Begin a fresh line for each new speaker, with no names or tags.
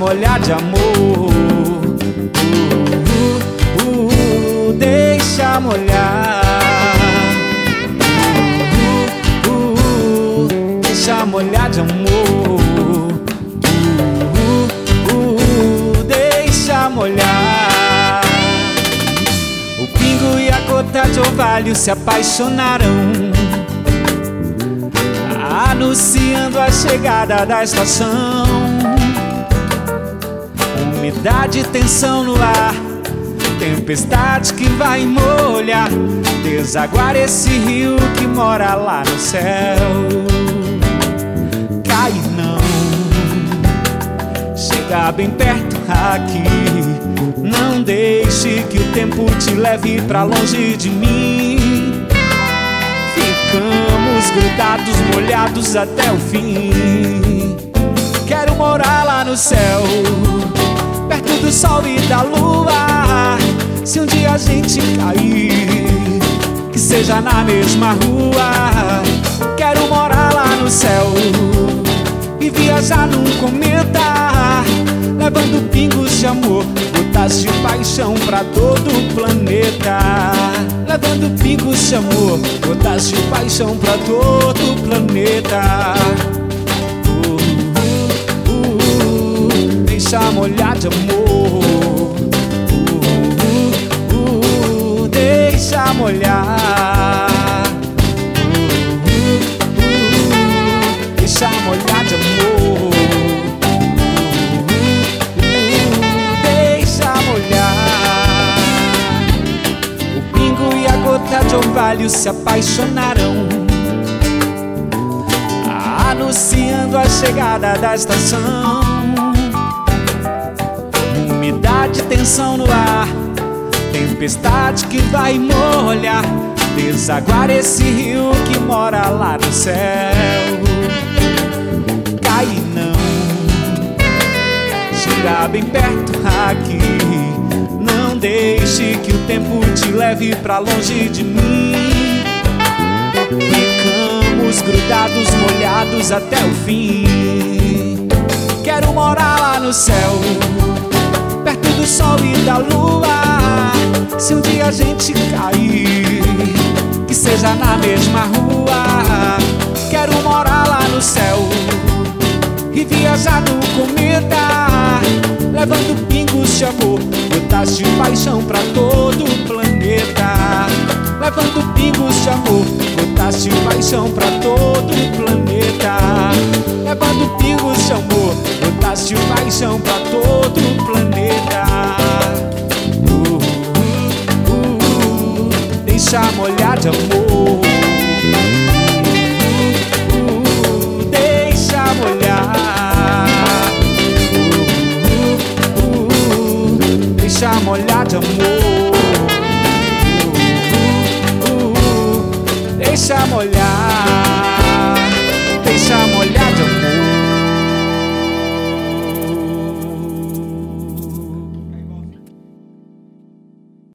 molhar de amor. Deixa molhar. Deixa molhar de amor. Deixa molhar. O pingo e a gota de orvalho se apaixonaram, anunciando a chegada da estação. Umidade e tensão no ar, tempestade que vai molhar, desaguar esse rio que mora lá no céu. Cai não, chega bem perto aqui, não deixe que o tempo te leve pra longe de mim. Ficamos grudados, molhados até o fim. Quero morar lá no céu, perto do sol e da lua. Se um dia a gente cair, que seja na mesma rua. Quero morar lá no céu e viajar num cometa, levando pingos de amor, gotas de paixão pra todo o planeta. Levando pingos de amor, gotas de paixão pra todo o planeta. Deixa molhar de amor. Deixa molhar. Deixa molhar de amor. Deixa molhar. O pingo e a gota de orvalho se apaixonaram, anunciando a chegada da estação. Umidade, tensão no ar, tempestade que vai molhar, desaguar esse rio que mora lá no céu. Cai não, chega bem perto aqui, não deixe que o tempo te leve pra longe de mim. Ficamos grudados, molhados até o fim. Quero morar lá no céu, perto do sol e da lua. Se um dia a gente cair, que seja na mesma rua. Quero morar lá no céu e viajar no cometa, levando pingos de amor, gotas de paixão pra todo o planeta. Levando pingos de amor, gotas de paixão pra todo o planeta. Levando pingos de amor, gotas de paixão pra todo o planeta. Deixa molhar de amor. Deixa molhar. Deixa molhar de amor. Deixa molhar.